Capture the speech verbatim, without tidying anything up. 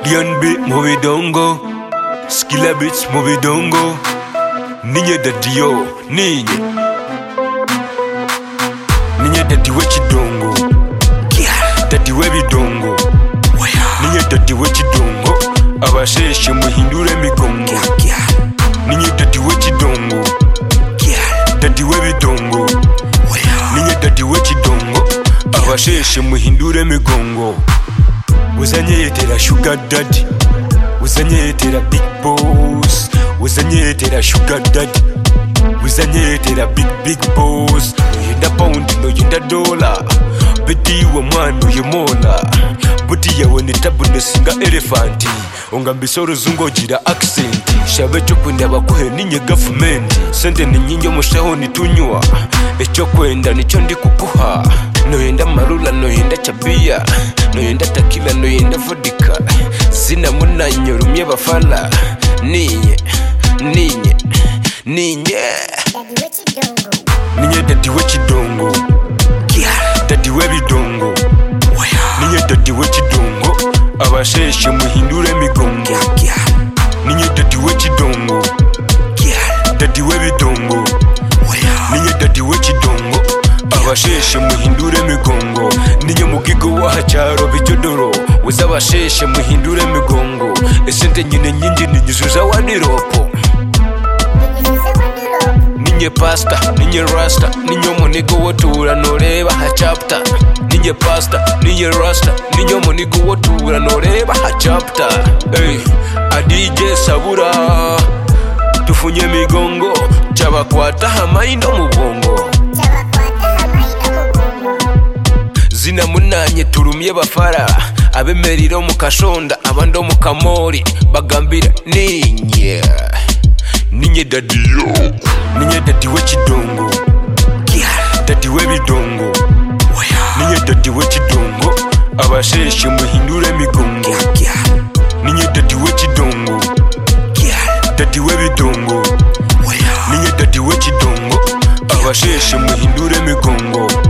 Indian beat movie dongo, Skilla beats movie dongo. Ninye daddy yo, ninye Ninye daddy wechi dongo, daddy webi dongo. Ninye daddy wechi dongo, abasheshe muhindure migongo. Ninye daddy wechi dongo, daddy webi dongo. Ninye daddy wechi dongo, abasheshe muhindure migongo. Uzanye yetera sugar daddy, uzanye yetera big boss, uzanye yetera sugar daddy, uzanye yetera big big boss. Noyenda pound, noyenda dollar, beti wa mwana yemona. Buti yawe ni tabu nesinga elephant, onga mbisoro zungo jira accent. Shabe chokwenda bakuhe ninye government, sente ni nyinyo mushaho nitunywa. Echo kwenda nicho ndi kukuha. Noyenda marula, noyenda chabia, noyenda takila, noyenda vodka. Zina muna nyorumye bafala. Ninye, ninye, ninye Ninye daddy wechi dongo, daddy webi dongo. Ninye daddy wechi dongo, abasheshe muhindure migongo. Ninye daddy wechi dongo, daddy webi dongo. Ninye daddy wechi dongo, abasheshe muhindure migongo. Ninye mugigo wahacharo bijodoro, uzabasheshe muhindure migongo. Esente nyine nyingi ninyizuza waniropo. Ninye pasta, ninye rasta, ninye monigo wotura noreba ha chapter. Ninye pasta, ninye rasta, ninye monigo wotura noreba ha chapter. Hey, a D J Sabura, tufunye migongo, chabakwata hamaindo mubongo. Zina munanye turumye bafara, abemeriro mukashonda, abando mukamori, bagambira ninye. Ninye daddy yo, ninye daddy wechi dongo, daddy webi dongo. Ninye daddy wechi dongo, abasheshe muhindure migongo. Ninye daddy wechi dongo, daddy webi dongo. Ninye daddy wechi dongo, abasheshe muhindure migongo.